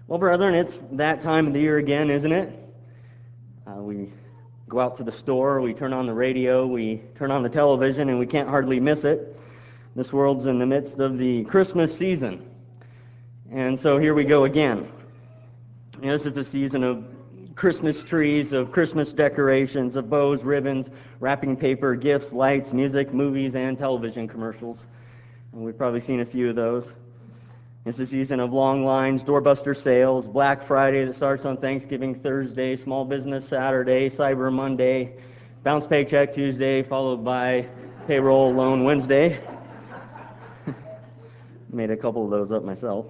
Well, brethren, it's that time of the year again, isn't it? We go out to the store, we turn on the radio, we turn on the television, and we can't hardly miss it. This world's in the midst of the Christmas season. And so here we go again. This is the season of Christmas trees, of Christmas decorations, of bows, ribbons, wrapping paper, gifts, lights, music, movies, and television commercials. And we've probably seen a few of those. It's the season of long lines, doorbuster sales, Black Friday that starts on Thanksgiving Thursday, Small Business Saturday, Cyber Monday, Bounce Paycheck Tuesday, followed by Payroll Loan Wednesday. Made a couple of those up myself.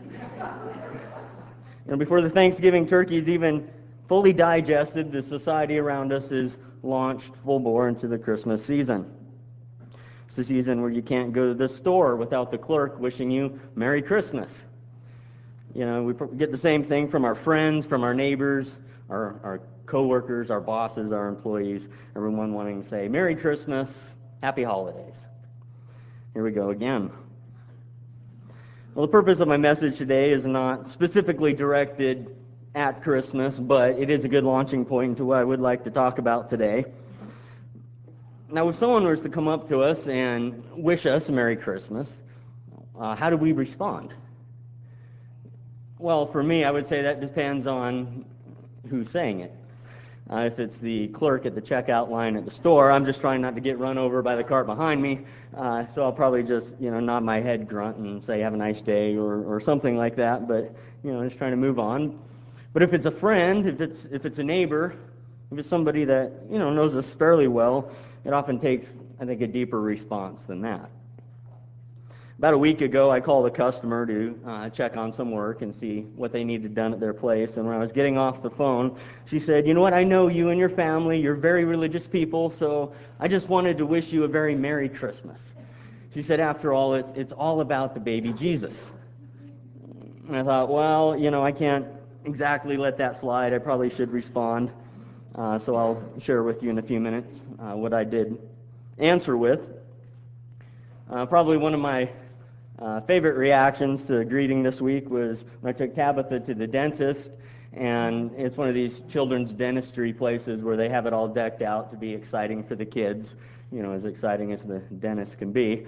Before the Thanksgiving turkey is even fully digested, the society around us is launched full bore into the Christmas season. It's a season where you can't go to the store without the clerk wishing you Merry Christmas. We get the same thing from our friends, from our neighbors, our co-workers, our bosses, our employees, everyone wanting to say Merry Christmas, Happy Holidays. Here we go again. Well, the purpose of my message today is not specifically directed at Christmas, but it is a good launching point into what I would like to talk about today. Now, if someone was to come up to us and wish us a Merry Christmas, how do we respond? Well, for me, I would say that depends on who's saying it. If it's the clerk at the checkout line at the store, I'm just trying not to get run over by the cart behind me, so I'll probably just nod my head, grunt, and say have a nice day or something like that. But just trying to move on. But if it's a friend, if it's a neighbor, if it's somebody that knows us fairly well, it often takes, I think, a deeper response than that. About a week ago, I called a customer to check on some work and see what they needed done at their place. And when I was getting off the phone, she said, "You know what? I know you and your family. You're very religious people, so I just wanted to wish you a very Merry Christmas." She said, "After all, it's all about the baby Jesus." And I thought, well, I can't exactly let that slide. I probably should respond. So I'll share with you in a few minutes what I did answer with. Probably one of my favorite reactions to a greeting this week was when I took Tabitha to the dentist, and it's one of these children's dentistry places where they have it all decked out to be exciting for the kids, as exciting as the dentist can be.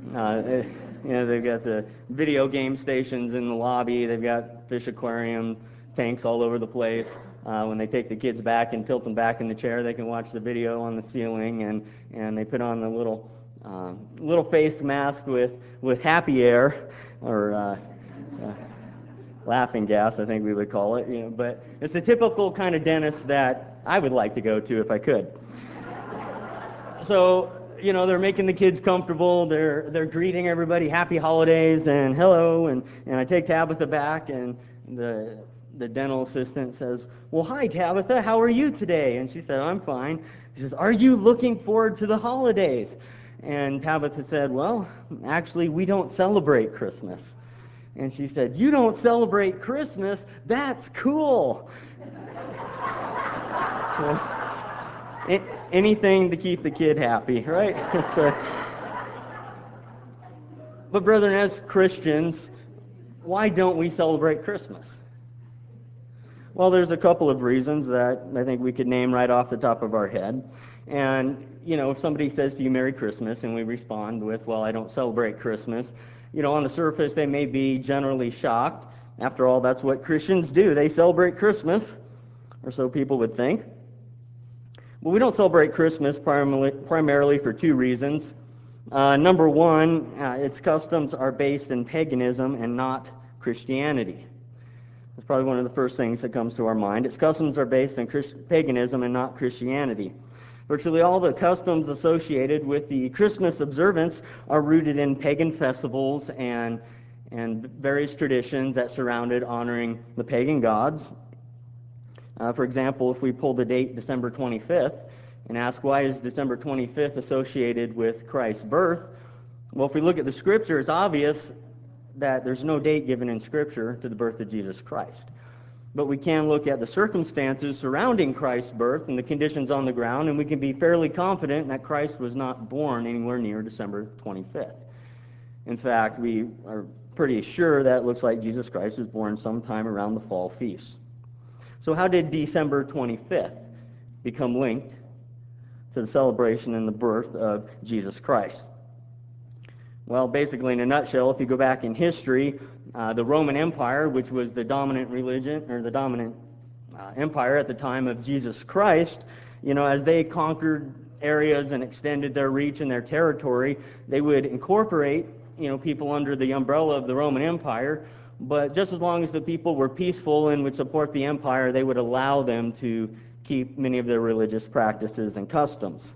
They've got the video game stations in the lobby, they've got fish aquarium tanks all over the place. When they take the kids back and tilt them back in the chair, they can watch the video on the ceiling, and they put on the little face mask with happy air, or laughing gas, I think we would call it. But it's the typical kind of dentist that I would like to go to if I could. So they're making the kids comfortable. They're greeting everybody, Happy Holidays and hello, and I take Tabitha back, and the dental assistant says, "Well, hi, Tabitha, how are you today?" And she said, "I'm fine." She says, "Are you looking forward to the holidays?" And Tabitha said, "Well, actually, we don't celebrate Christmas." And she said, "You don't celebrate Christmas? That's cool." Anything to keep the kid happy, right? But brethren, as Christians, why don't we celebrate Christmas? Well, there's a couple of reasons that I think we could name right off the top of our head. And, if somebody says to you Merry Christmas and we respond with, "Well, I don't celebrate Christmas," on the surface they may be generally shocked. After all, that's what Christians do. They celebrate Christmas, or so people would think. But we don't celebrate Christmas primarily for two reasons. Number one, its customs are based in paganism and not Christianity. That's probably one of the first things that comes to our mind. Its customs are based in paganism and not Christianity. Virtually all the customs associated with the Christmas observance are rooted in pagan festivals and various traditions that surrounded honoring the pagan gods. For example, if we pull the date December 25th and ask why is December 25th associated with Christ's birth, well, if we look at the Scripture, it's obvious that there's no date given in Scripture to the birth of Jesus Christ. But we can look at the circumstances surrounding Christ's birth and the conditions on the ground, and we can be fairly confident that Christ was not born anywhere near December 25th. In fact, we are pretty sure that it looks like Jesus Christ was born sometime around the fall feast. So how did December 25th become linked to the celebration and the birth of Jesus Christ? Well, basically, in a nutshell, if you go back in history, the Roman Empire, which was the dominant religion, or the dominant empire at the time of Jesus Christ, as they conquered areas and extended their reach and their territory, they would incorporate, people under the umbrella of the Roman Empire, but just as long as the people were peaceful and would support the empire, they would allow them to keep many of their religious practices and customs.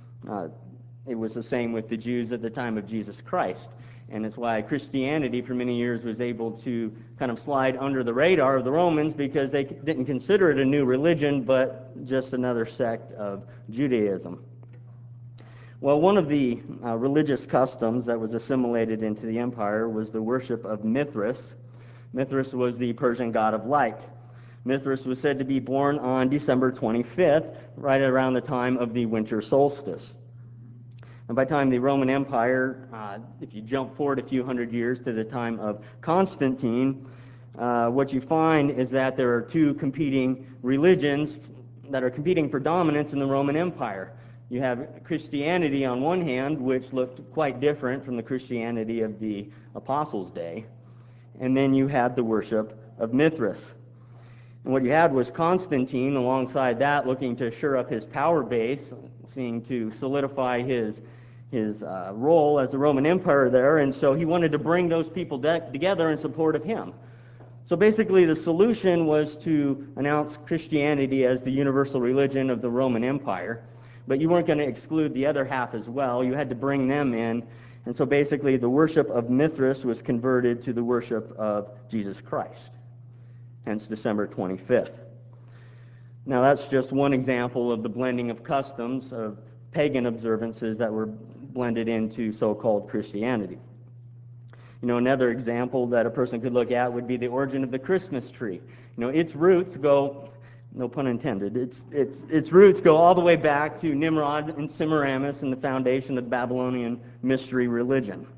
It was the same with the Jews at the time of Jesus Christ. And it's why Christianity for many years was able to kind of slide under the radar of the Romans, because they didn't consider it a new religion, but just another sect of Judaism. Well, one of the religious customs that was assimilated into the empire was the worship of Mithras. Mithras was the Persian god of light. Mithras was said to be born on December 25th, right around the time of the winter solstice. And by the time the Roman Empire, if you jump forward a few hundred years to the time of Constantine, what you find is that there are two competing religions that are competing for dominance in the Roman Empire. You have Christianity on one hand, which looked quite different from the Christianity of the Apostles' day. And then you had the worship of Mithras. And what you had was Constantine, alongside that, looking to shore up his power base, seeking to solidify his role as the Roman Emperor there, and so he wanted to bring those people together in support of him. So basically the solution was to announce Christianity as the universal religion of the Roman Empire, but you weren't going to exclude the other half as well. You had to bring them in, and so basically the worship of Mithras was converted to the worship of Jesus Christ, hence December 25th. Now that's just one example of the blending of customs of pagan observances that were blended into so-called Christianity. Another example that a person could look at would be the origin of the Christmas tree. Its roots go, no pun intended, its roots go all the way back to Nimrod and Semiramis and the foundation of the Babylonian mystery religion.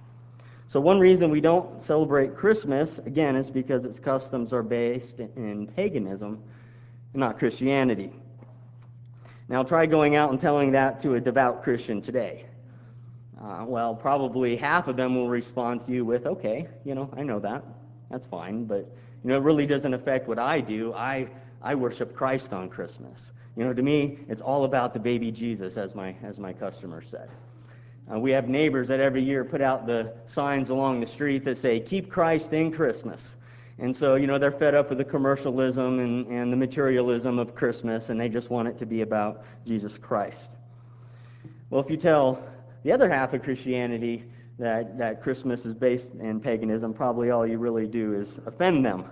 So one reason we don't celebrate Christmas, again, is because its customs are based in paganism and not Christianity. Now try going out and telling that to a devout Christian today. Well, probably half of them will respond to you with, okay, I know that. That's fine, but, it really doesn't affect what I do. I worship Christ on Christmas. To me, it's all about the baby Jesus, as my customer said. We have neighbors that every year put out the signs along the street that say, keep Christ in Christmas. And so, they're fed up with the commercialism and the materialism of Christmas, and they just want it to be about Jesus Christ. Well, if you tell the other half of Christianity that Christmas is based in paganism, probably all you really do is offend them.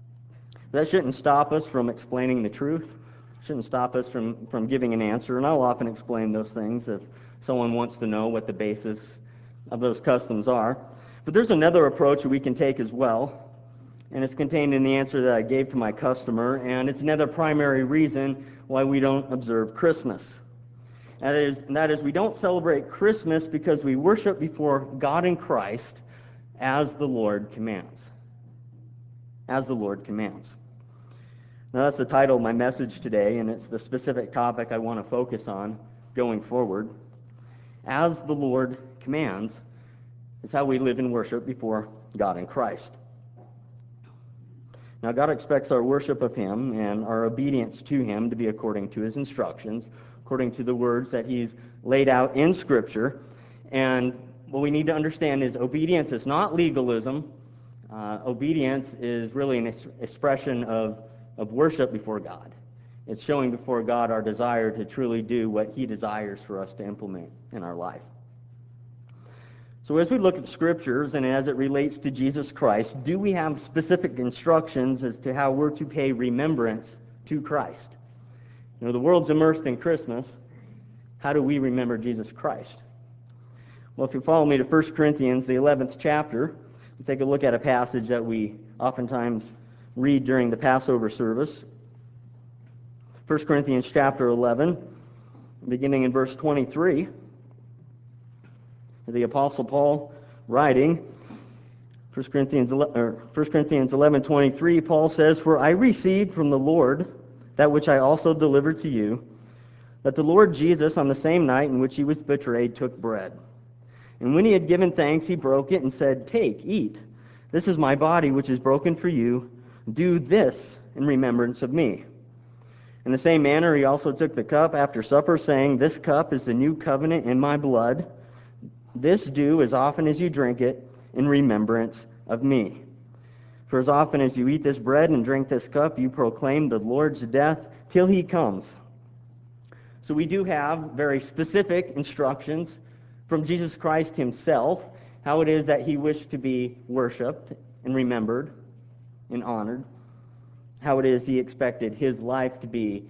That shouldn't stop us from explaining the truth. It shouldn't stop us from giving an answer, and I'll often explain those things if someone wants to know what the basis of those customs are. But there's another approach that we can take as well, and it's contained in the answer that I gave to my customer, and it's another primary reason why we don't observe Christmas. And that is we don't celebrate Christmas because we worship before God in Christ as the Lord commands. As the Lord commands. Now that's the title of my message today, and it's the specific topic I want to focus on going forward. As the Lord commands is how we live in worship before God in Christ. Now God expects our worship of Him and our obedience to Him to be according to His instructions, according to the words that He's laid out in Scripture. And what we need to understand is obedience is not legalism. Obedience is really an expression of worship before God. It's showing before God our desire to truly do what He desires for us to implement in our life. So as we look at the Scriptures and as it relates to Jesus Christ, do we have specific instructions as to how we're to pay remembrance to Christ? The world's immersed in Christmas. How do we remember Jesus Christ? Well, if you follow me to 1 Corinthians, the 11th chapter, we'll take a look at a passage that we oftentimes read during the Passover service. 1 Corinthians chapter 11, beginning in verse 23. The Apostle Paul writing, 1 Corinthians 11:23, Paul says, "For I received from the Lord that which I also delivered to you, that the Lord Jesus, on the same night in which he was betrayed, took bread. And when he had given thanks, he broke it and said, 'Take, eat. This is my body, which is broken for you. Do this in remembrance of me.' In the same manner, he also took the cup after supper, saying, 'This cup is the new covenant in my blood. This do as often as you drink it in remembrance of me. For as often as you eat this bread and drink this cup, you proclaim the Lord's death till he comes.'" So we do have very specific instructions from Jesus Christ himself, how it is that he wished to be worshiped and remembered and honored, how it is he expected his life to be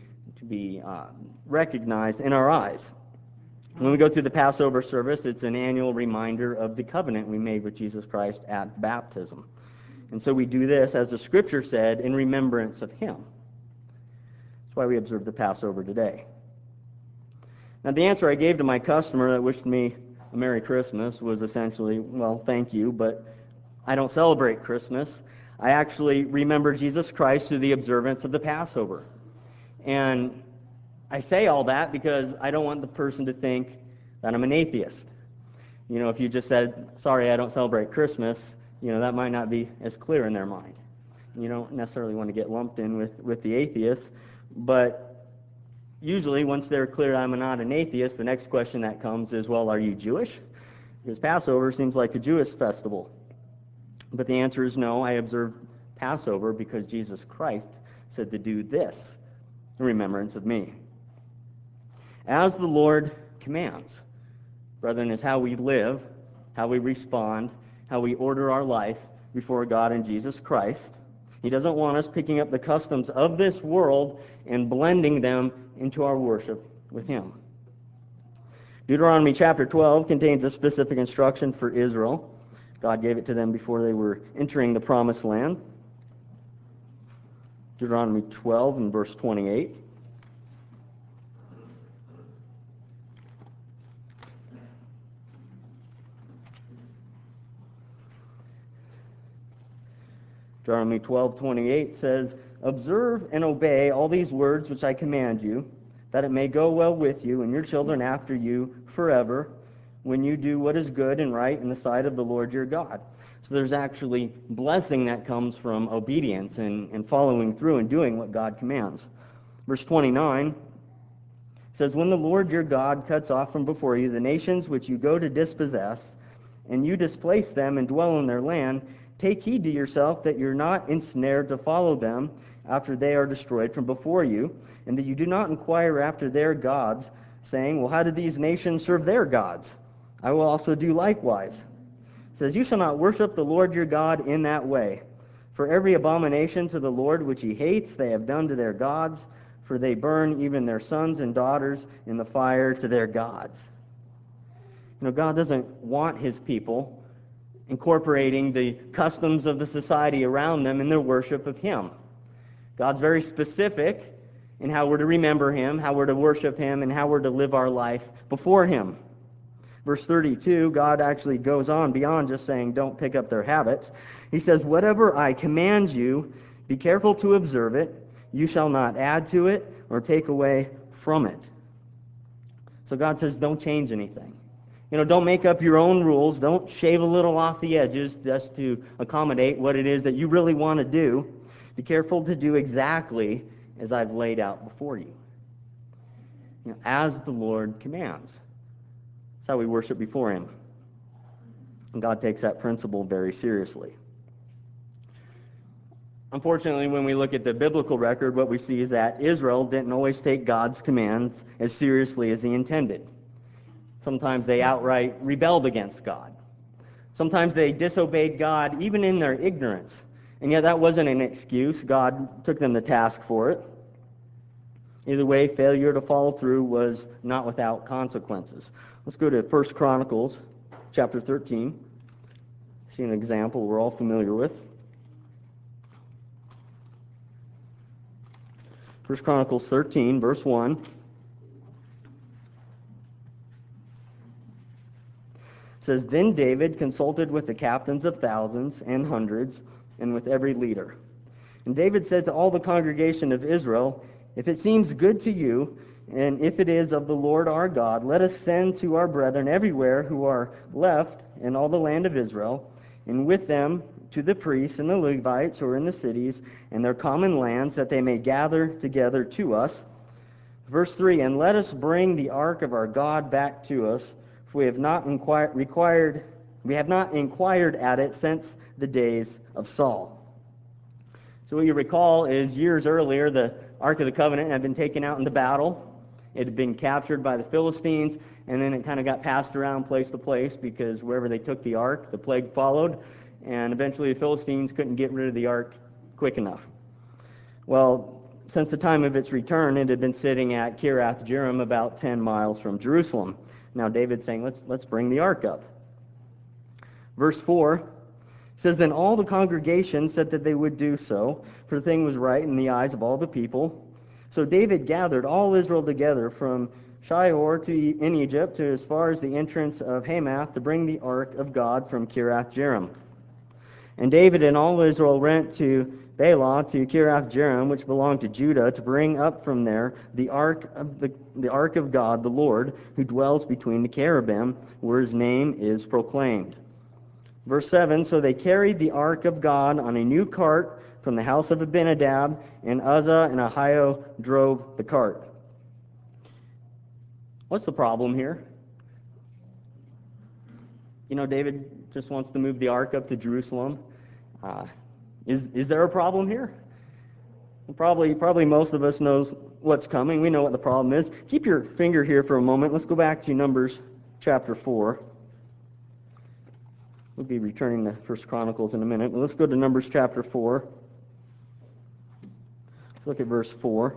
recognized in our eyes. When we go through the Passover service, it's an annual reminder of the covenant we made with Jesus Christ at baptism. And so we do this, as the Scripture said, in remembrance of him. That's why we observe the Passover today. Now, the answer I gave to my customer that wished me a Merry Christmas was essentially, well, thank you, but I don't celebrate Christmas. I actually remember Jesus Christ through the observance of the Passover. And I say all that because I don't want the person to think that I'm an atheist. You know, if you just said, "Sorry, I don't celebrate Christmas," you know, that might not be as clear in their mind. You don't necessarily want to get lumped in with the atheists, but usually, once they're clear I'm not an atheist, the next question that comes is, well, are you Jewish? Because Passover seems like a Jewish festival. But the answer is no, I observe Passover because Jesus Christ said to do this in remembrance of me. As the Lord commands, brethren, is how we live, how we respond, how we order our life before God and Jesus Christ. He doesn't want us picking up the customs of this world and blending them into our worship with him. Deuteronomy chapter 12 contains a specific instruction for Israel. God gave it to them before they were entering the promised land. Deuteronomy 12 and verse 28. Deuteronomy 12:28 says, "Observe and obey all these words which I command you, that it may go well with you and your children after you forever, when you do what is good and right in the sight of the Lord your God." So there's actually blessing that comes from obedience and following through and doing what God commands. Verse 29 says, "When the Lord your God cuts off from before you the nations which you go to dispossess, and you displace them and dwell in their land, take heed to yourself that you're not ensnared to follow them after they are destroyed from before you, and that you do not inquire after their gods, saying, 'Well, how did these nations serve their gods? I will also do likewise.' It says, 'You shall not worship the Lord your God in that way. For every abomination to the Lord which he hates they have done to their gods, for they burn even their sons and daughters in the fire to their gods.'" You know, God doesn't want his people incorporating the customs of the society around them in their worship of him. God's very specific in how we're to remember him, how we're to worship him, and how we're to live our life before him. Verse 32, God actually goes on beyond just saying, don't pick up their habits. He says, "Whatever I command you, be careful to observe it. You shall not add to it or take away from it." So God says, don't change anything. You know, don't make up your own rules. Don't shave a little off the edges just to accommodate what it is that you really want to do. Be careful to do exactly as I've laid out before you. You know, as the Lord commands. That's how we worship before him. And God takes that principle very seriously. Unfortunately, when we look at the biblical record, what we see is that Israel didn't always take God's commands as seriously as he intended. Sometimes they outright rebelled against God. Sometimes they disobeyed God even in their ignorance. And yet that wasn't an excuse. God took them to task for it. Either way, failure to follow through was not without consequences. Let's go to 1 Chronicles chapter 13. See an example we're all familiar with. 1 Chronicles 13, verse 1. says, Then David consulted with the captains of thousands and hundreds, and with every leader. And David said to all the congregation of Israel, If it seems good to you, and if it is of the Lord our God, let us send to our brethren everywhere who are left in all the land of Israel, and with them to the priests and the Levites who are in the cities and their common lands, that they may gather together to us. Verse 3, And let us bring the ark of our God back to us, for we have not inquired at it since the days of Saul. So what you recall is years earlier, the Ark of the Covenant had been taken out into battle. It had been captured by the Philistines, and then it kind of got passed around place to place because wherever they took the ark, the plague followed, and eventually the Philistines couldn't get rid of the ark quick enough. Well, since the time of its return, it had been sitting at Kiriath Jearim, about 10 miles from Jerusalem. Now David's saying, let's bring the ark up. Verse 4 says, Then all the congregation said that they would do so, for the thing was right in the eyes of all the people. So David gathered all Israel together from Shior in Egypt to as far as the entrance of Hamath to bring the ark of God from Kiriath Jearim. And David and all Israel went to Baalah, to Kiriath Jearim, which belonged to Judah, to bring up from there the ark of God, the Lord, who dwells between the cherubim, where his name is proclaimed. Verse 7, So they carried the ark of God on a new cart from the house of Abinadab, and Uzzah and Ahio drove the cart. What's the problem here? David just wants to move the ark up to Jerusalem. Is there a problem here? Probably most of us knows what's coming. We know what the problem is. Keep your finger here for a moment. Let's go back to Numbers chapter 4. We'll be returning to 1 Chronicles in a minute. But let's go to Numbers chapter 4. Let's look at verse 4.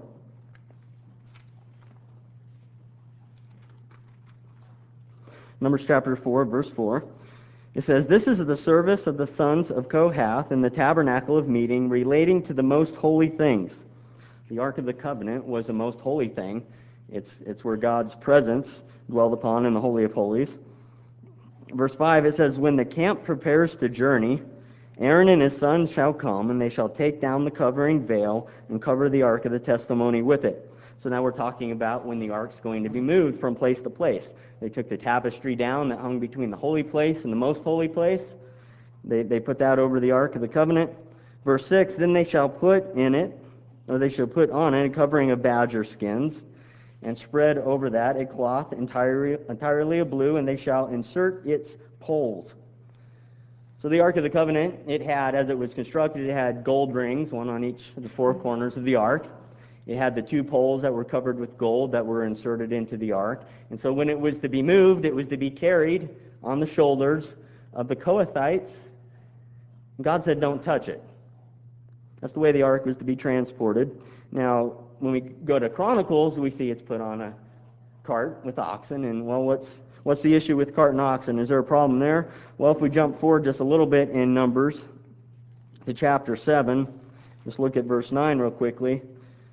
Numbers chapter 4, verse 4. It says, This is the service of the sons of Kohath in the tabernacle of meeting, relating to the most holy things. The Ark of the Covenant was a most holy thing. It's where God's presence dwelled upon in the Holy of Holies. Verse 5, it says, When the camp prepares to journey, Aaron and his sons shall come, and they shall take down the covering veil and cover the ark of the testimony with it. So now we're talking about when the ark's going to be moved from place to place. They took the tapestry down that hung between the holy place and the most holy place. They put that over the ark of the covenant. Verse 6, Then they shall put in it, or they shall put on it, a covering of badger skins, and spread over that a cloth entirely of blue, and they shall insert its poles. So the Ark of the Covenant, it had, as it was constructed, it had gold rings, one on each of the four corners of the ark. It had the two poles that were covered with gold that were inserted into the ark. And so when it was to be moved, it was to be carried on the shoulders of the Kohathites. God said, don't touch it. That's the way the ark was to be transported. Now, when we go to Chronicles, we see it's put on a cart with oxen. And, well, what's the issue with cart and oxen? Is there a problem there? Well, if we jump forward just a little bit in Numbers to chapter 7, just look at verse 9 real quickly.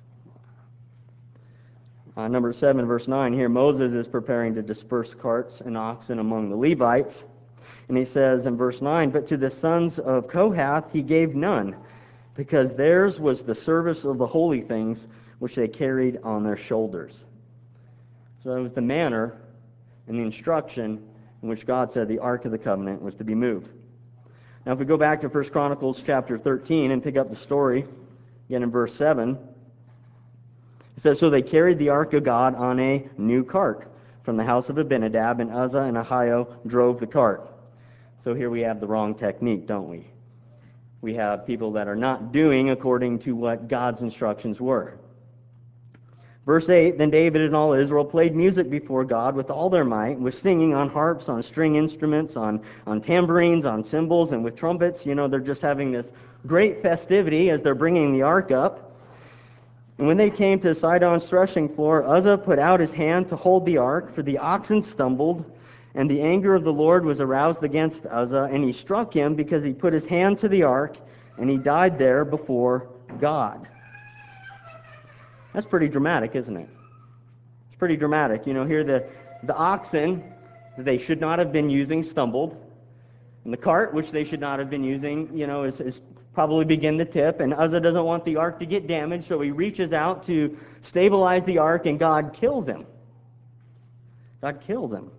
Number 7, verse 9 here, Moses is preparing to disperse carts and oxen among the Levites. And he says in verse 9, But to the sons of Kohath he gave none, because theirs was the service of the holy things which they carried on their shoulders. So it was the manner and the instruction in which God said the Ark of the Covenant was to be moved. Now if we go back to 1 Chronicles chapter 13 and pick up the story, again in verse 7, it says, So they carried the ark of God on a new cart from the house of Abinadab, and Uzzah and Ahio drove the cart. So here we have the wrong technique, don't we? We have people that are not doing according to what God's instructions were. Verse 8, Then David and all Israel played music before God with all their might, with singing on harps, on string instruments, on tambourines, on cymbals, and with trumpets. They're just having this great festivity as they're bringing the ark up. And when they came to Sidon's threshing floor, Uzzah put out his hand to hold the ark, for the oxen stumbled, and the anger of the Lord was aroused against Uzzah, and he struck him because he put his hand to the ark, and he died there before God. That's pretty dramatic, isn't it? It's pretty dramatic. Here the oxen, that they should not have been using stumbled, and the cart, which they should not have been using, is probably begin to tip, and Uzzah doesn't want the ark to get damaged, so he reaches out to stabilize the ark, and God kills him. God kills him.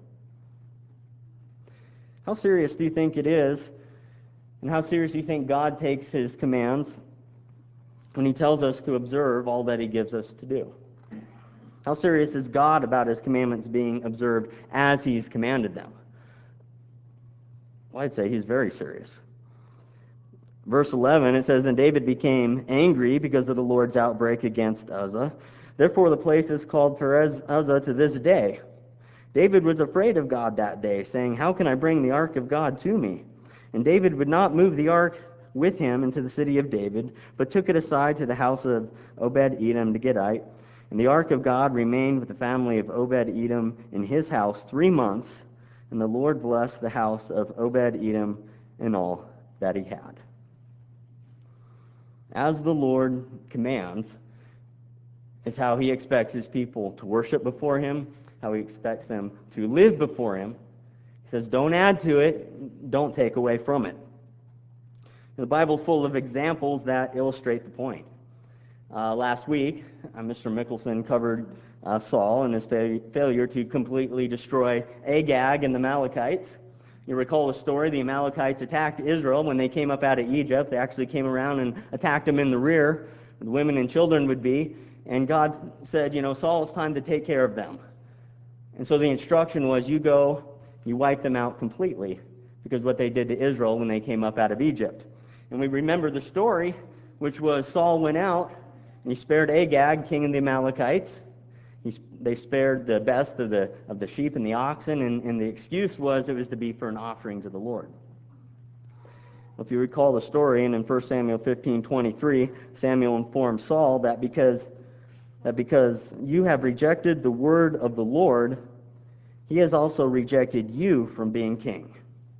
How serious do you think it is, and how serious do you think God takes his commands when he tells us to observe all that he gives us to do? How serious is God about his commandments being observed as he's commanded them? Well, I'd say he's very serious. Verse 11, it says, "And David became angry because of the Lord's outbreak against Uzzah. Therefore the place is called Perez Uzzah to this day. David was afraid of God that day, saying, 'How can I bring the ark of God to me?' And David would not move the ark with him into the city of David, but took it aside to the house of Obed-Edom the Gittite. And the ark of God remained with the family of Obed-Edom in his house 3 months, and the Lord blessed the house of Obed-Edom and all that he had." As the Lord commands is how he expects his people to worship before him, how he expects them to live before him. He says, don't add to it, don't take away from it. The Bible's full of examples that illustrate the point. Last week, Mr. Mickelson covered Saul and his failure to completely destroy Agag and the Amalekites. You recall the story, the Amalekites attacked Israel when they came up out of Egypt. They actually came around and attacked them in the rear, where the women and children would be. And God said, Saul, it's time to take care of them. And so the instruction was, you go, you wipe them out completely, because what they did to Israel when they came up out of Egypt. And we remember the story, which was Saul went out, and he spared Agag, king of the Amalekites. They spared the best of the sheep and the oxen, and the excuse was it was to be for an offering to the Lord. If you recall the story, and in 1 Samuel 15:23, Samuel informed Saul that because you have rejected the word of the Lord, he has also rejected you from being king.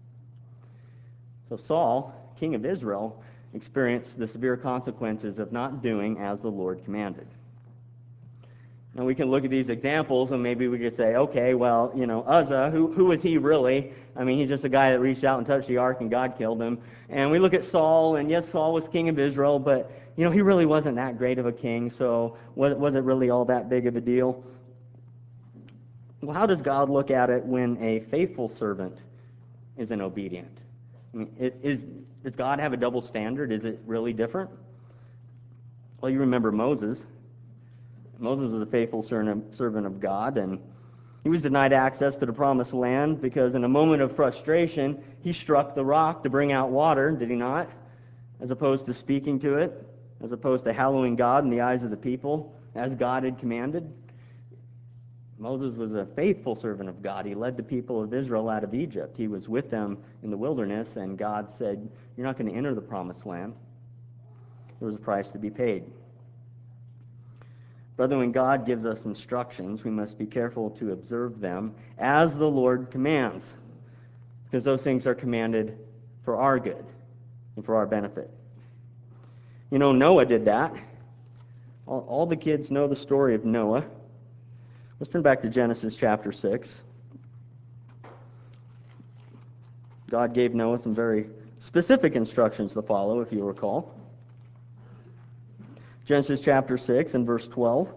So Saul, king of Israel, experienced the severe consequences of not doing as the Lord commanded. Now we can look at these examples and maybe we could say, okay, well, Uzzah, who was he really? I mean, he's just a guy that reached out and touched the ark and God killed him. And we look at Saul, and yes, Saul was king of Israel, but he really wasn't that great of a king, so was it really all that big of a deal? Well, how does God look at it when a faithful servant isn't obedient? I mean, does God have a double standard? Is it really different? Well, you remember Moses. Moses was a faithful servant of God, and he was denied access to the promised land because in a moment of frustration, he struck the rock to bring out water, did he not? As opposed to speaking to it, as opposed to hallowing God in the eyes of the people, as God had commanded. Moses was a faithful servant of God. He led the people of Israel out of Egypt. He was with them in the wilderness, and God said, you're not going to enter the promised land. There was a price to be paid. Brother, when God gives us instructions, we must be careful to observe them as the Lord commands, because those things are commanded for our good and for our benefit. Noah did that. All the kids know the story of Noah. Let's turn back to Genesis chapter 6. God gave Noah some very specific instructions to follow, if you recall. Genesis chapter 6 and verse 12.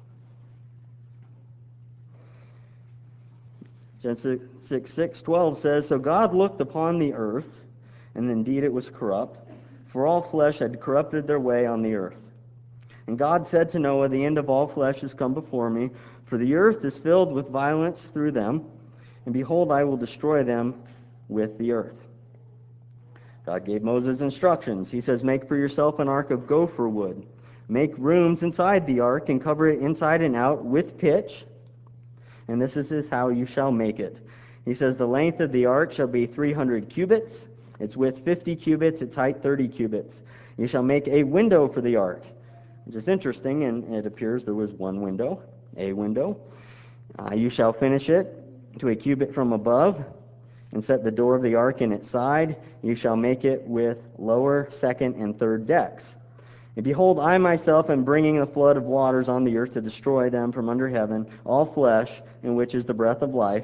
Genesis 6:12 says, "So God looked upon the earth, and indeed it was corrupt, for all flesh had corrupted their way on the earth. And God said to Noah, the end of all flesh has come before me, for the earth is filled with violence through them, and behold, I will destroy them with the earth." God gave Moses instructions. He says, "Make for yourself an ark of gopher wood. Make rooms inside the ark and cover it inside and out with pitch. And this is how you shall make it." He says, "The length of the ark shall be 300 cubits, its width 50 cubits, its height 30 cubits. You shall make a window for the ark," which is interesting, and it appears there was one window, a window. "You shall finish it to a cubit from above, and set the door of the ark in its side. You shall make it with lower, second, and third decks. And behold, I myself am bringing a flood of waters on the earth to destroy them from under heaven, all flesh, in which is the breath of life.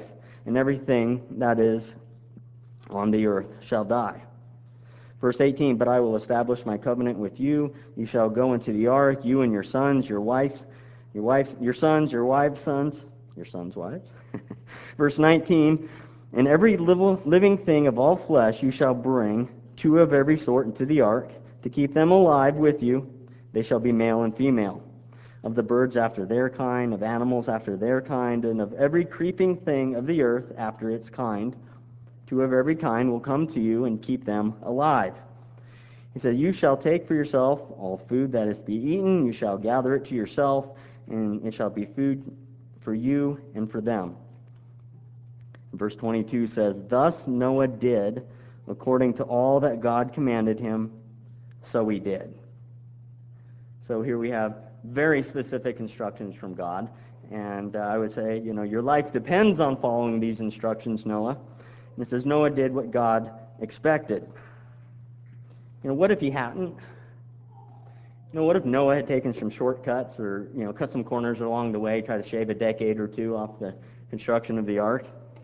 and everything that is on the earth shall die. Verse 18, but I will establish my covenant with you. You shall go into the ark, you and your sons, your sons, your wives' sons, your sons' wives. Verse 19, and every living thing of all flesh you shall bring, two of every sort, into the ark, to keep them alive with you. They shall be male and female. Of the birds after their kind, of animals after their kind, and of every creeping thing of the earth after its kind, two of every kind will come to you, and keep them alive. He said, you shall take for yourself all food that is to be eaten, you shall gather it to yourself, and it shall be food for you and for them. Verse 22 says, thus Noah did according to all that God commanded him, so he did. So here we have very specific instructions from God, and I would say, your life depends on following these instructions, Noah. And it says Noah did what God expected. What if he hadn't? What if Noah had taken some shortcuts or, cut some corners along the way, try to shave a decade or two off the construction of the ark?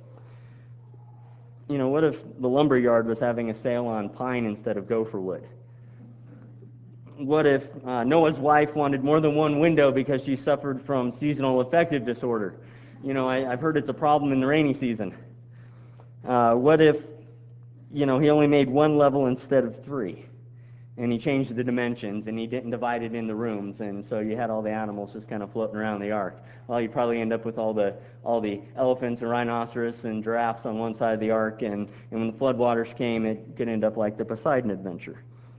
What if the lumber yard was having a sale on pine instead of gopher wood? What if Noah's wife wanted more than one window because she suffered from seasonal affective disorder? I've heard it's a problem in the rainy season. What if, he only made one level instead of three, and he changed the dimensions, and he didn't divide it into rooms, and so you had all the animals just kind of floating around the ark? Well, you probably end up with all the elephants and rhinoceros and giraffes on one side of the ark, and when the floodwaters came, it could end up like the Poseidon adventure.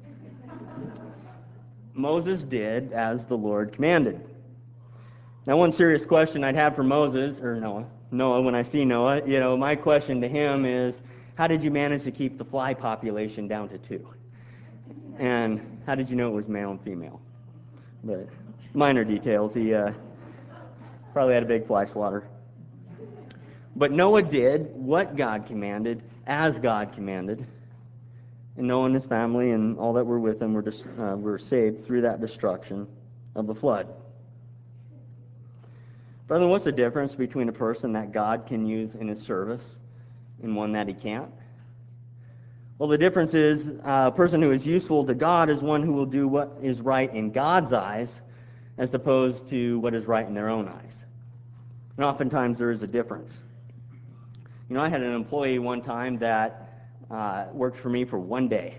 Moses did as the Lord commanded. Now, one serious question I'd have for Moses, or Noah, when I see Noah, my question to him is, how did you manage to keep the fly population down to 2? And how did you know it was male and female? But minor details. He probably had a big fly swatter. But Noah did what God commanded, as God commanded. And Noah and his family and all that were with him were saved through that destruction of the flood. Brethren, what's the difference between a person that God can use in his service and one that he can't? Well, the difference is a person who is useful to God is one who will do what is right in God's eyes as opposed to what is right in their own eyes. And oftentimes there is a difference. I had an employee one time that worked for me for one day.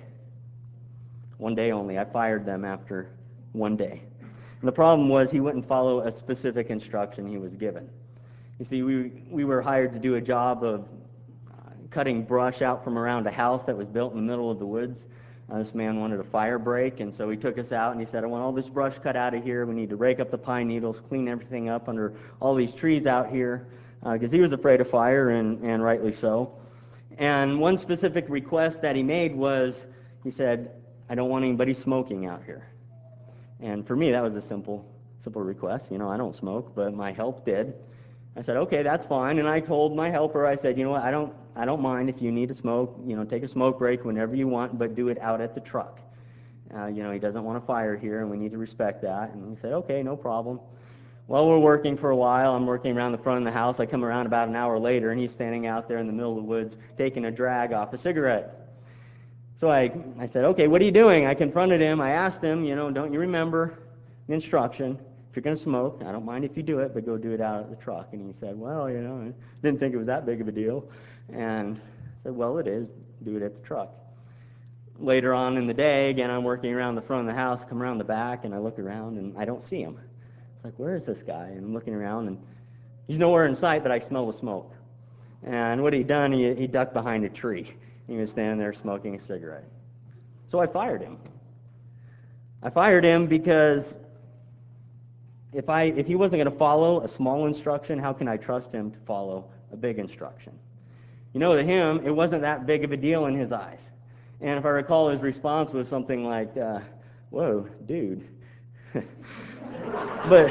One day only. I fired them after one day. And the problem was he wouldn't follow a specific instruction he was given. You see, we were hired to do a job of cutting brush out from around a house that was built in the middle of the woods. This man wanted a fire break, and so he took us out and he said, I want all this brush cut out of here. We need to rake up the pine needles, clean everything up under all these trees out here, because he was afraid of fire, and rightly so. And one specific request that he made was, he said, I don't want anybody smoking out here. And for me, that was a simple request. I don't smoke, but my help did. I said, okay, that's fine. And I told my helper, I said, what, I don't mind if you need to smoke, take a smoke break whenever you want, but do it out at the truck. He doesn't want a fire here, and we need to respect that. And he said, okay, no problem. Well, we're working for a while. I'm working around the front of the house. I come around about an hour later, and he's standing out there in the middle of the woods taking a drag off a cigarette. So I said, okay, what are you doing? I confronted him. I asked him, don't you remember the instruction? If you're going to smoke, I don't mind if you do it, but go do it out at the truck. And he said, well, I didn't think it was that big of a deal. And I said, well, it is. Do it at the truck. Later on in the day, again, I'm working around the front of the house, come around the back, and I look around, and I don't see him. It's like, where is this guy? And I'm looking around, and he's nowhere in sight, but I smell the smoke. And what he'd done, he ducked behind a tree. He was standing there smoking a cigarette. So I fired him. I fired him because if he wasn't going to follow a small instruction, how can I trust him to follow a big instruction? To him, it wasn't that big of a deal in his eyes. And if I recall, his response was something like, whoa, dude. But,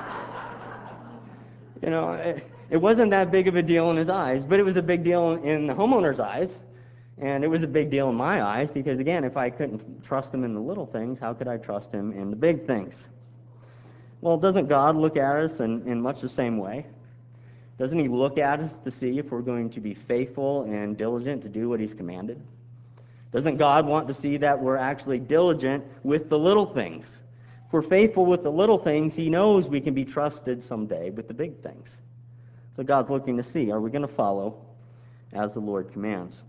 it wasn't that big of a deal in his eyes, but it was a big deal in the homeowner's eyes. And it was a big deal in my eyes because, again, if I couldn't trust him in the little things, how could I trust him in the big things? Well, doesn't God look at us in much the same way? Doesn't he look at us to see if we're going to be faithful and diligent to do what he's commanded? Doesn't God want to see that we're actually diligent with the little things? If we're faithful with the little things, he knows we can be trusted someday with the big things. So God's looking to see, are we going to follow as the Lord commands?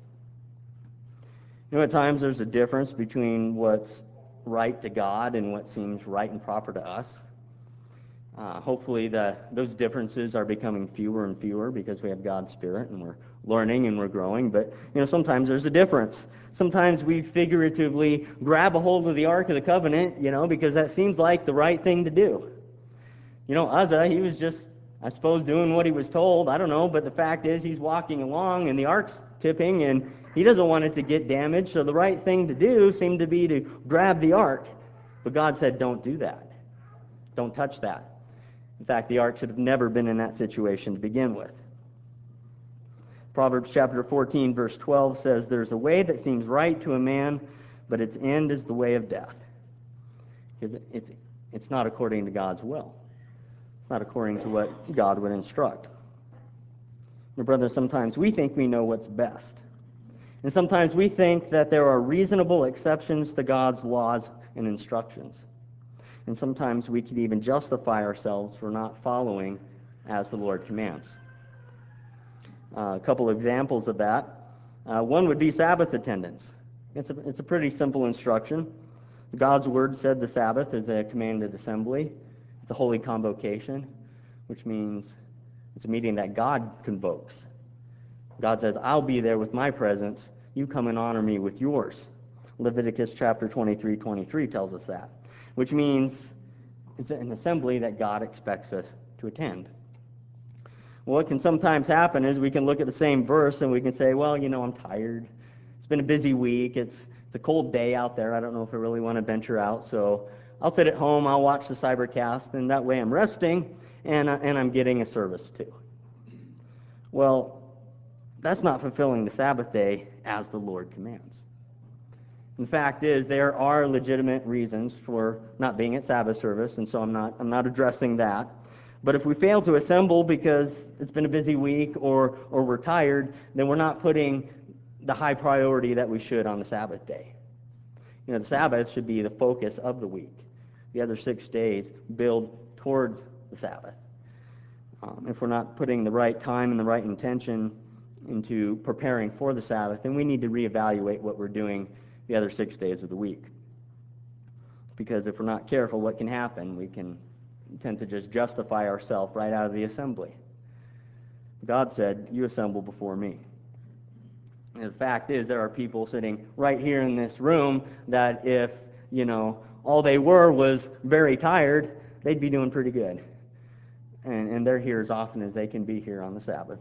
You know, at times there's a difference between what's right to God and what seems right and proper to us. Hopefully those differences are becoming fewer and fewer because we have God's Spirit and we're learning and we're growing. But, sometimes there's a difference. Sometimes we figuratively grab a hold of the Ark of the Covenant, because that seems like the right thing to do. Uzzah, he was just, I suppose, doing what he was told. I don't know, but the fact is he's walking along and the Ark's tipping and he doesn't want it to get damaged. So the right thing to do seemed to be to grab the Ark. But God said, don't do that. Don't touch that. In fact, the ark should have never been in that situation to begin with. Proverbs chapter 14, verse 12 says, there's a way that seems right to a man, but its end is the way of death. Because it's not according to God's will. It's not according to what God would instruct. My brother, sometimes we think we know what's best. And sometimes we think that there are reasonable exceptions to God's laws and instructions. And sometimes we can even justify ourselves for not following as the Lord commands. A couple examples of that. One would be Sabbath attendance. It's a pretty simple instruction. God's word said the Sabbath is a commanded assembly. It's a holy convocation, which means it's a meeting that God convokes. God says, I'll be there with my presence. You come and honor me with yours. Leviticus chapter 23 tells us that, which means it's an assembly that God expects us to attend. Well, what can sometimes happen is we can look at the same verse and we can say, well, I'm tired. It's been a busy week. It's a cold day out there. I don't know if I really want to venture out, so I'll sit at home. I'll watch the Cybercast, and that way I'm resting and I'm getting a service too. Well, that's not fulfilling the Sabbath day as the Lord commands. The fact is, there are legitimate reasons for not being at Sabbath service, and so I'm not addressing that. But if we fail to assemble because it's been a busy week or we're tired, then we're not putting the high priority that we should on the Sabbath day. The Sabbath should be the focus of the week. The other 6 days build towards the Sabbath. If we're not putting the right time and the right intention into preparing for the Sabbath, then we need to reevaluate what we're doing the other 6 days of the week. Because if we're not careful, what can happen? We can tend to just justify ourselves right out of the assembly. God said, you assemble before me. And the fact is, there are people sitting right here in this room that if, all they were was very tired, they'd be doing pretty good. And they're here as often as they can be here on the Sabbath.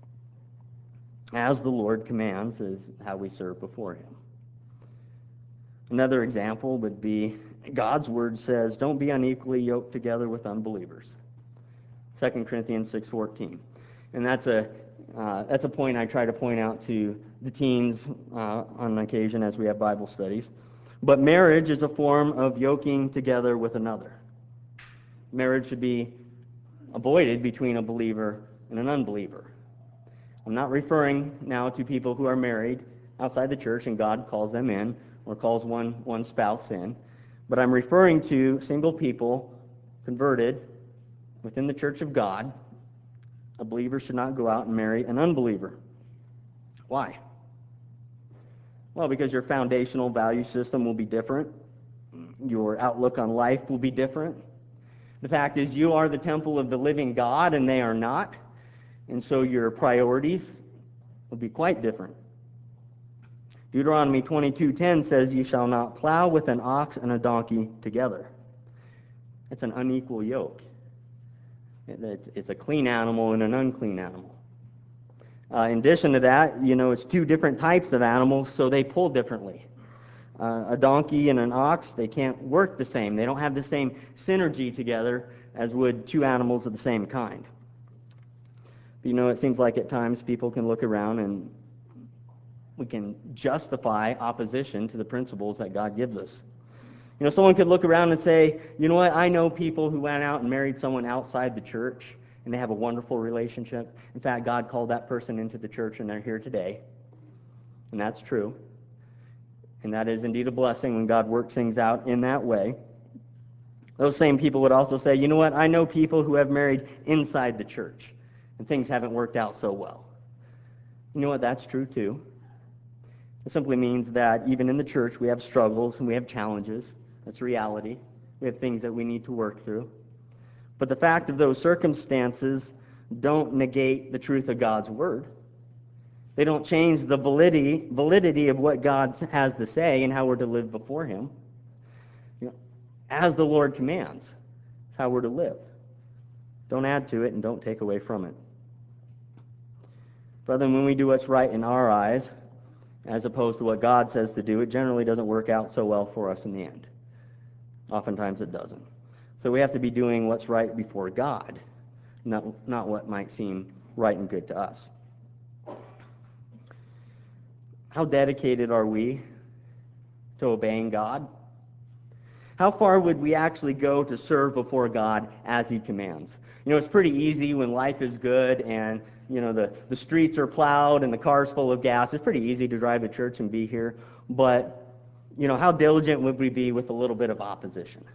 As the Lord commands is how we serve before him. Another example would be God's word says, don't be unequally yoked together with unbelievers. 2 Corinthians 6:14. And that's a point I try to point out to the teens on occasion as we have Bible studies. But marriage is a form of yoking together with another. Marriage should be avoided between a believer and an unbeliever. I'm not referring now to people who are married outside the church and God calls them in or calls one spouse in, but I'm referring to single people converted within the church of God. A believer should not go out and marry an unbeliever. Why? Well, because your foundational value system will be different. Your outlook on life will be different. The fact is, you are the temple of the living God, and they are not. And so your priorities will be quite different. Deuteronomy 22:10 says, you shall not plow with an ox and a donkey together. It's an unequal yoke. It's a clean animal and an unclean animal. In addition to that, it's two different types of animals, so they pull differently. A donkey and an ox, they can't work the same. They don't have the same synergy together as would two animals of the same kind. But, it seems like at times people can look around and we can justify opposition to the principles that God gives us. Someone could look around and say, you know what, I know people who went out and married someone outside the church, and they have a wonderful relationship. In fact, God called that person into the church, and they're here today. And that's true. And that is indeed a blessing when God works things out in that way. Those same people would also say, you know what, I know people who have married inside the church, and things haven't worked out so well. You know what, that's true too. It simply means that even in the church we have struggles and we have challenges. That's reality. We have things that we need to work through. But the fact of those circumstances don't negate the truth of God's word. They don't change the validity of what God has to say and how we're to live before him. As the Lord commands, it's how we're to live. Don't add to it and don't take away from it. Brethren, when we do what's right in our eyes, as opposed to what God says to do, it generally doesn't work out so well for us in the end. Oftentimes it doesn't. So we have to be doing what's right before God, not what might seem right and good to us. How dedicated are we to obeying God? How far would we actually go to serve before God as he commands? It's pretty easy when life is good and, the streets are plowed and the car's full of gas. It's pretty easy to drive to church and be here. But, how diligent would we be with a little bit of opposition?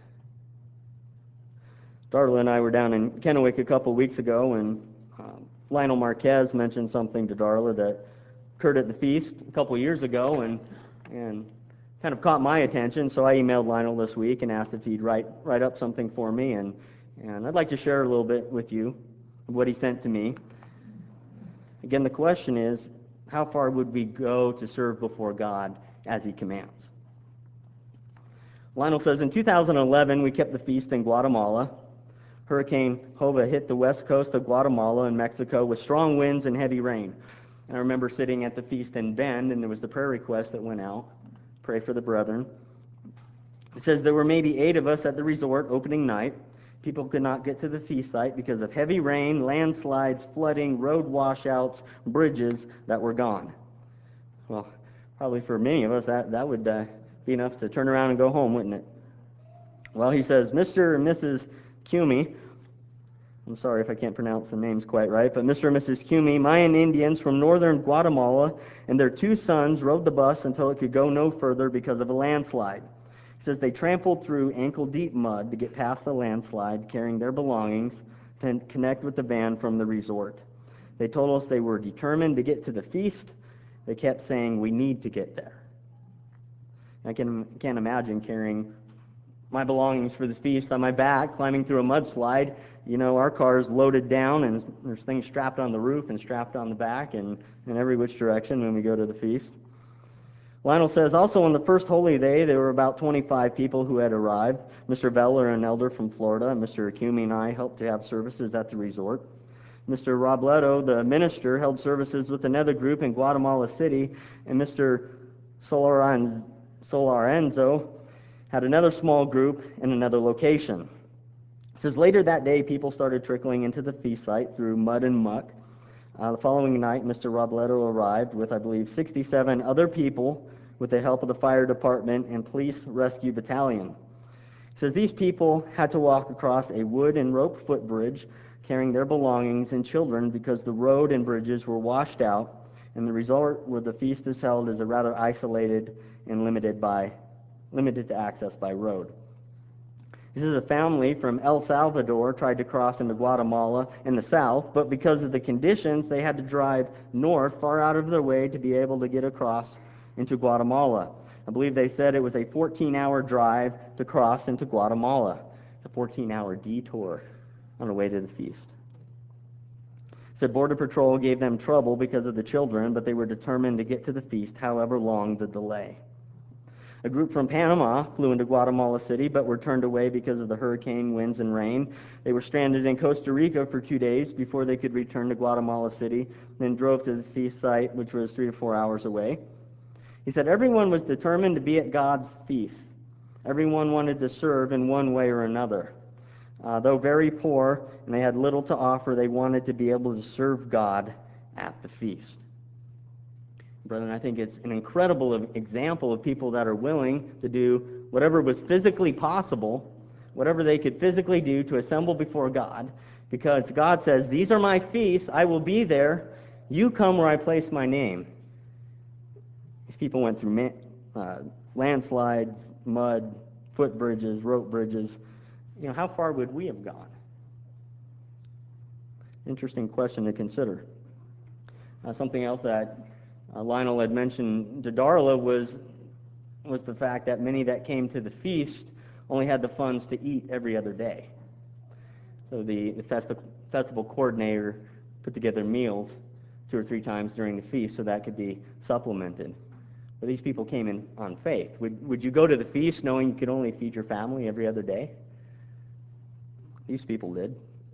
Darla and I were down in Kennewick a couple weeks ago, and Lionel Marquez mentioned something to Darla that occurred at the feast a couple years ago, and kind of caught my attention. So I emailed Lionel this week and asked if he'd write up something for me, and I'd like to share a little bit with you of what he sent to me. Again, the question is, how far would we go to serve before God as he commands? Lionel says, in 2011, we kept the feast in Guatemala. Hurricane Hova hit the west coast of Guatemala and Mexico with strong winds and heavy rain. And I remember sitting at the feast in Bend, and there was the prayer request that went out. Pray for the brethren. It says there were maybe 8 of us at the resort opening night. People could not get to the feast site because of heavy rain, landslides, flooding, road washouts, bridges that were gone. Well, probably for many of us that would be enough to turn around and go home, wouldn't it? Well, he says, Mr. and Mrs. Cumey, I'm sorry if I can't pronounce the names quite right, but Mr. and Mrs. Cumey, Mayan Indians from northern Guatemala, and their 2 sons rode the bus until it could go no further because of a landslide. He says they trampled through ankle-deep mud to get past the landslide, carrying their belongings to connect with the van from the resort. They told us they were determined to get to the feast. They kept saying, we need to get there. I can't imagine carrying my belongings for the feast on my back, climbing through a mudslide. Our car's loaded down, and there's things strapped on the roof and strapped on the back and in every which direction when we go to the feast. Lionel says, also on the first holy day, there were about 25 people who had arrived. Mr. Veller, an elder from Florida, Mr. Acumi and I helped to have services at the resort. Mr. Robledo, the minister, held services with another group in Guatemala City, and Mr. Solarenzo had another small group in another location. It says later that day, people started trickling into the feast site through mud and muck. The following night, Mr. Robledo arrived with, I believe, 67 other people with the help of the fire department and police rescue battalion. It says these people had to walk across a wood and rope footbridge carrying their belongings and children because the road and bridges were washed out, and the resort where the feast is held is a rather isolated and limited to access by road. This is a family from El Salvador tried to cross into Guatemala in the south, but because of the conditions, they had to drive north far out of their way to be able to get across into Guatemala. I believe they said it was a 14-hour drive to cross into Guatemala. It's a 14-hour detour on the way to the feast. It said Border Patrol gave them trouble because of the children, but they were determined to get to the feast, however long the delay. A group from Panama flew into Guatemala City, but were turned away because of the hurricane, winds, and rain. They were stranded in Costa Rica for 2 days before they could return to Guatemala City, then drove to the feast site, which was 3 to 4 hours away. He said everyone was determined to be at God's feast. Everyone wanted to serve in one way or another. Though very poor and they had little to offer, they wanted to be able to serve God at the feast. Brethren, I think it's an incredible example of people that are willing to do whatever was physically possible whatever they could physically do to assemble before God, because God says, "These are my feasts, I will be there. You come where I place my name." These people went through landslides, mud, footbridges, rope bridges. How far would we have gone? Interesting question to consider. Something else that Lionel had mentioned to Darla was the fact that many that came to the feast only had the funds to eat every other day. So the festival coordinator put together meals 2 or 3 times during the feast so that could be supplemented. But these people came in on faith. Would you go to the feast knowing you could only feed your family every other day? These people did.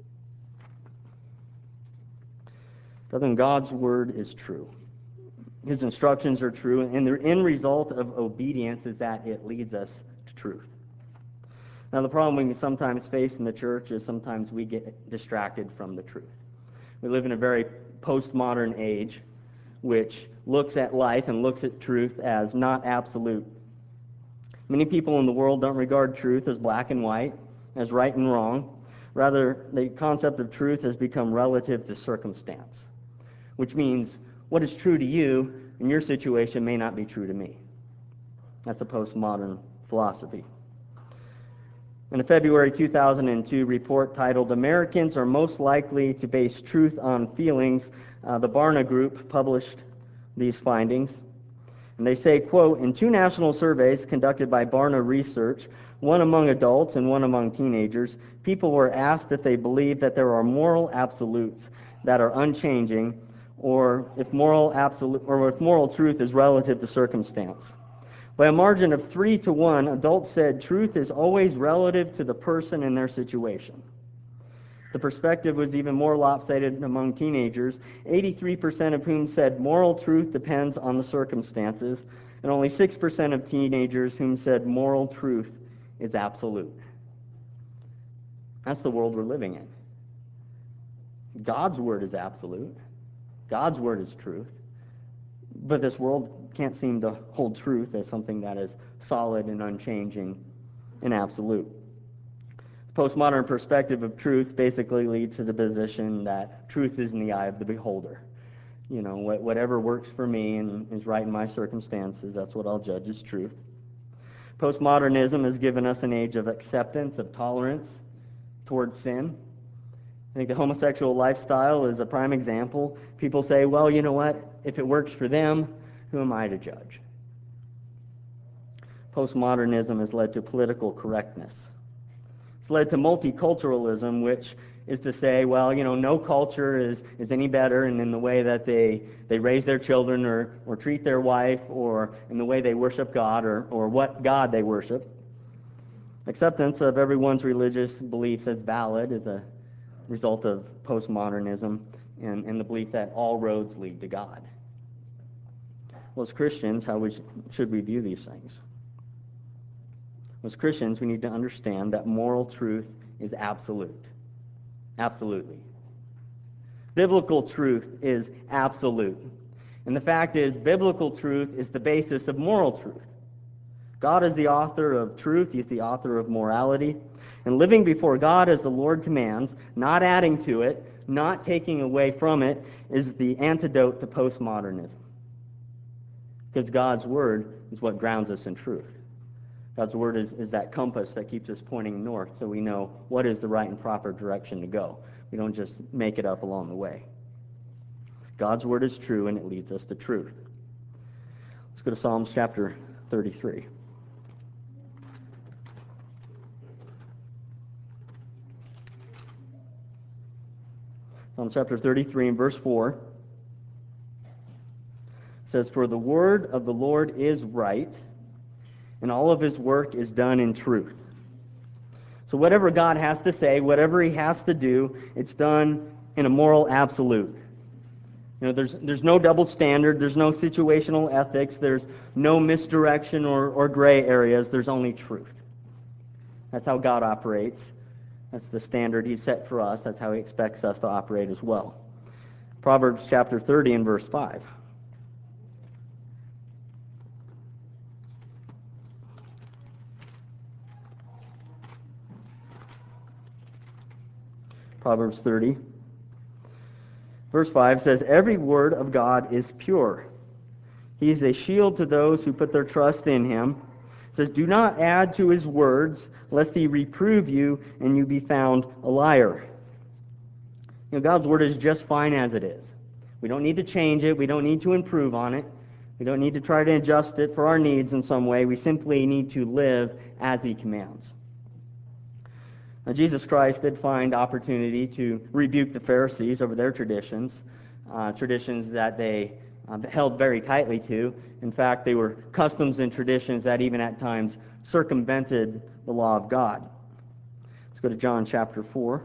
Brethren, God's word is true. His instructions are true, and the end result of obedience is that it leads us to truth. Now, the problem we sometimes face in the church is sometimes we get distracted from the truth. We live in a very postmodern age which looks at life and looks at truth as not absolute. Many people in the world don't regard truth as black and white, as right and wrong. Rather, the concept of truth has become relative to circumstance, which means what is true to you in your situation may not be true to me. That's the postmodern philosophy. In a February 2002 report titled "Americans Are Most Likely to Base Truth on Feelings," the Barna Group published these findings. And they say, quote, "In 2 national surveys conducted by Barna Research, one among adults and one among teenagers, people were asked if they believe that there are moral absolutes that are unchanging, or if moral truth is relative to circumstance. By a margin of 3 to 1, adults said truth is always relative to the person and their situation. The perspective was even more lopsided among teenagers, 83% of whom said moral truth depends on the circumstances, and only 6% of teenagers whom said moral truth is absolute." That's the world we're living in. God's word is absolute. God's word is truth. But this world can't seem to hold truth as something that is solid and unchanging and absolute. The postmodern perspective of truth basically leads to the position that truth is in the eye of the beholder. Whatever works for me and is right in my circumstances, that's what I'll judge as truth. Postmodernism has given us an age of acceptance, of tolerance towards sin. I think the homosexual lifestyle is a prime example. People say, well, you know what? If it works for them, who am I to judge? Postmodernism has led to political correctness. It's led to multiculturalism, which is to say, well, no culture is any better in the way that they raise their children or treat their wife or in the way they worship God or what God they worship. Acceptance of everyone's religious beliefs as valid is a result of postmodernism and the belief that all roads lead to God. Well, as Christians, how should we view these things? As Christians, we need to understand that moral truth is absolute. Absolutely. Biblical truth is absolute. And the fact is, biblical truth is the basis of moral truth. God is the author of truth. He's the author of morality. And living before God as the Lord commands, not adding to it, not taking away from it, is the antidote to postmodernism. Because God's word is what grounds us in truth. God's word is that compass that keeps us pointing north so we know what is the right and proper direction to go. We don't just make it up along the way. God's word is true and it leads us to truth. Let's go to Psalms chapter 33. Psalm chapter 33 and verse 4 says, "For the word of the Lord is right, and all of his work is done in truth." So whatever God has to say, whatever he has to do, it's done in a moral absolute. There's no double standard, there's no situational ethics, there's no misdirection or gray areas, there's only truth. That's how God operates. That's the standard he set for us. That's how he expects us to operate as well. Proverbs chapter 30 and verse 5. Proverbs 30. Verse 5 says, "Every word of God is pure. He is a shield to those who put their trust in him." It says, "Do not add to his words, lest he reprove you and you be found a liar." God's word is just fine as it is. We don't need to change it. We don't need to improve on it. We don't need to try to adjust it for our needs in some way. We simply need to live as he commands. Now, Jesus Christ did find opportunity to rebuke the Pharisees over their traditions, traditions that they held very tightly to. In fact, they were customs and traditions that even at times circumvented the law of God. Let's go to John chapter 4.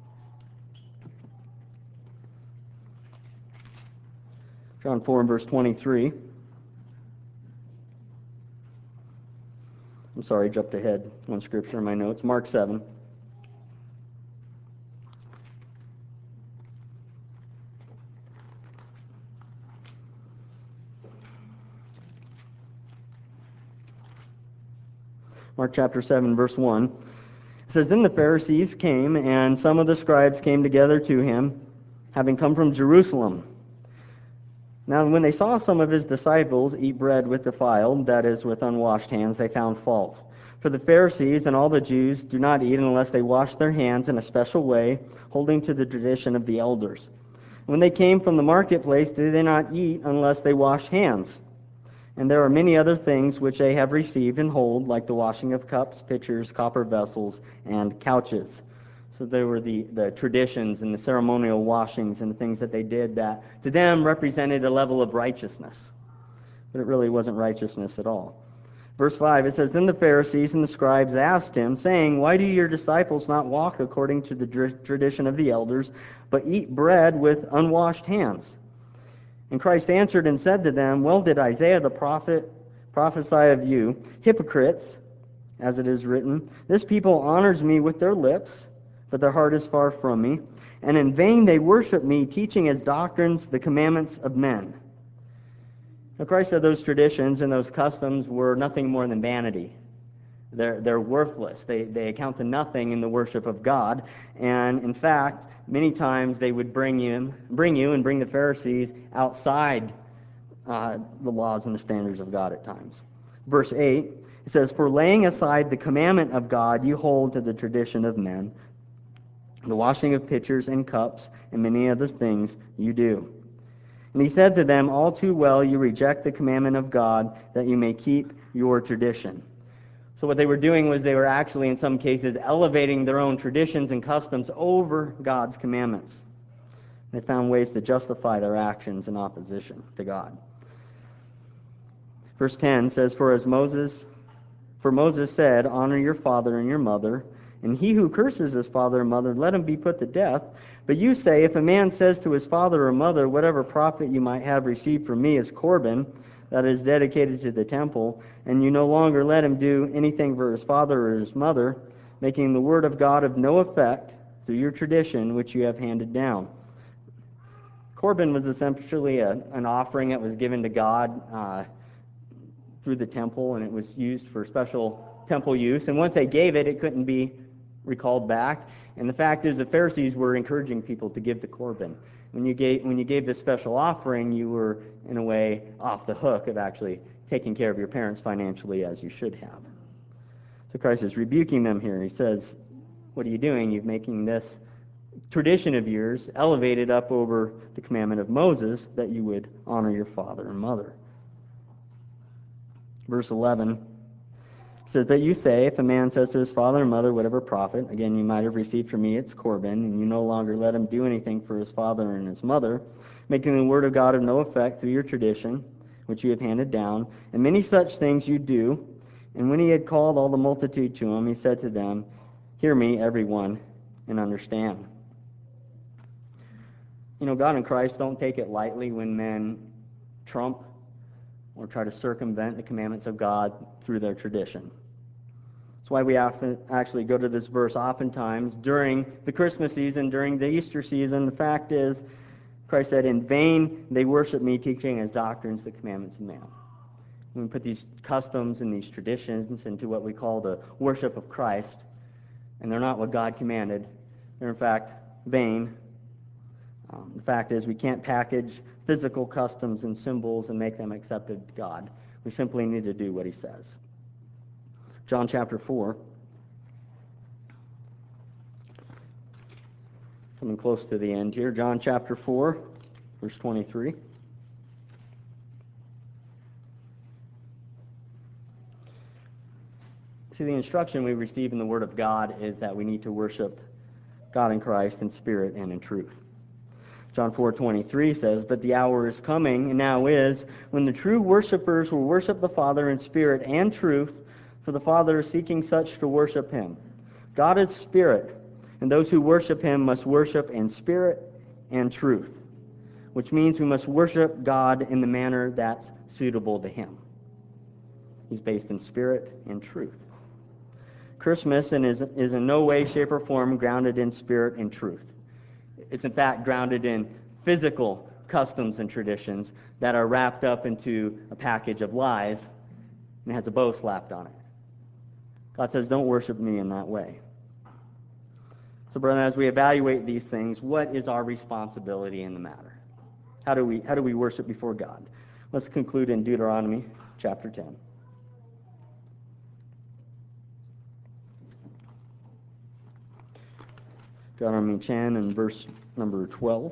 John 4 and verse 23. I'm sorry, I jumped ahead one scripture in my notes. Mark 7. Mark chapter 7, verse 1. It says, "Then the Pharisees came, and some of the scribes came together to him, having come from Jerusalem. Now when they saw some of his disciples eat bread with defiled, that is, with unwashed hands, they found fault. For the Pharisees and all the Jews do not eat unless they wash their hands in a special way, holding to the tradition of the elders. When they came from the marketplace, did they not eat unless they washed hands? And there are many other things which they have received and hold, like the washing of cups, pitchers, copper vessels, and couches." So there were the traditions and the ceremonial washings and the things that they did that to them represented a level of righteousness. But it really wasn't righteousness at all. Verse 5, it says, "Then the Pharisees and the scribes asked him, saying, 'Why do your disciples not walk according to the tradition of the elders, but eat bread with unwashed hands?' And Christ answered and said to them, 'Well did Isaiah the prophet prophesy of you, hypocrites, as it is written, This people honors me with their lips, but their heart is far from me. And in vain they worship me, teaching as doctrines the commandments of men.'" Now Christ said those traditions and those customs were nothing more than vanity. They're worthless. They account to nothing in the worship of God. And in fact, many times they would bring you and bring the Pharisees outside the laws and the standards of God at times. Verse 8, it says, "For laying aside the commandment of God, you hold to the tradition of men. The washing of pitchers and cups and many other things you do." And he said to them, "All too well you reject the commandment of God, that you may keep your tradition." So what they were doing was they were actually, in some cases, elevating their own traditions and customs over God's commandments. They found ways to justify their actions in opposition to God. Verse 10 says, For Moses said, 'Honor your father and your mother, and he who curses his father and mother, let him be put to death.' But you say, if a man says to his father or mother, 'Whatever profit you might have received from me is Corban,' that is dedicated to the temple, and you no longer let him do anything for his father or his mother, making the word of God of no effect through your tradition which you have handed down." Corban was essentially an offering that was given to God through the temple, and it was used for special temple use. And once they gave it, it couldn't be recalled back. And the fact is, the Pharisees were encouraging people to give the Corban. When you gave this special offering, you were, in a way, off the hook of actually taking care of your parents financially as you should have. So Christ is rebuking them here. He says, what are you doing? You're making this tradition of yours elevated up over the commandment of Moses that you would honor your father and mother. Verse 11 says, "But you say, if a man says to his father or mother, 'Whatever profit, again, you might have received from me, it's Corban,' and you no longer let him do anything for his father and his mother, making the word of God of no effect through your tradition, which you have handed down, and many such things you do. And when he had called all the multitude to him, he said to them, 'Hear me, everyone, and understand.'" God and Christ don't take it lightly when men trump or try to circumvent the commandments of God through their tradition. That's why we often actually go to this verse oftentimes during the Christmas season, during the Easter season. The fact is, Christ said, "In vain they worship me, teaching as doctrines the commandments of man." When we put these customs and these traditions into what we call the worship of Christ, and they're not what God commanded, they're in fact vain. The fact is, we can't package physical customs and symbols and make them accepted to God. We simply need to do what he says. John chapter 4. Coming close to the end here. John chapter 4, verse 23. See, the instruction we receive in the Word of God is that we need to worship God in Christ in spirit and in truth. John 4:23 says, "But the hour is coming, and now is, when the true worshipers will worship the Father in spirit and truth, for the Father is seeking such to worship him. God is spirit, and those who worship him must worship in spirit and truth," which means we must worship God in the manner that's suitable to him. He's based in spirit and truth. Christmas is in no way, shape, or form grounded in spirit and truth. It's in fact grounded in physical customs and traditions that are wrapped up into a package of lies and has a bow slapped on it. God says, don't worship me in that way. So, brethren, as we evaluate these things, what is our responsibility in the matter? How do we worship before God? Let's conclude in Deuteronomy chapter 10. Deuteronomy 10 and verse number 12.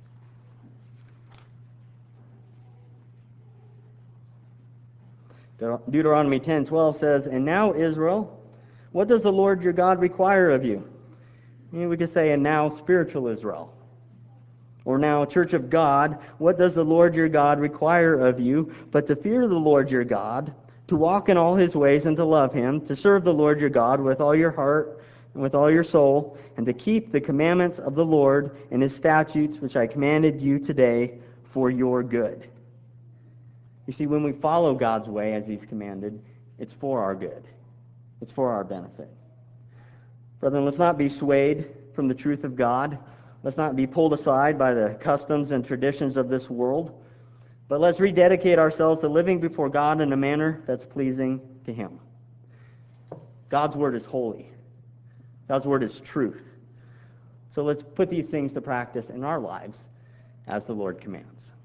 Deuteronomy 10:12 says, "And now, Israel, what does the Lord your God require of you?" We could say, "And now, spiritual Israel." Or now, Church of God, what does the Lord your God require of you but to fear the Lord your God, to walk in all his ways and to love him, to serve the Lord your God with all your heart and with all your soul, and to keep the commandments of the Lord and his statutes which I commanded you today for your good. You see, when we follow God's way as he's commanded, it's for our good. It's for our benefit. Brethren, let's not be swayed from the truth of God. Let's not be pulled aside by the customs and traditions of this world. But let's rededicate ourselves to living before God in a manner that's pleasing to him. God's word is holy. God's word is truth. So let's put these things to practice in our lives as the Lord commands.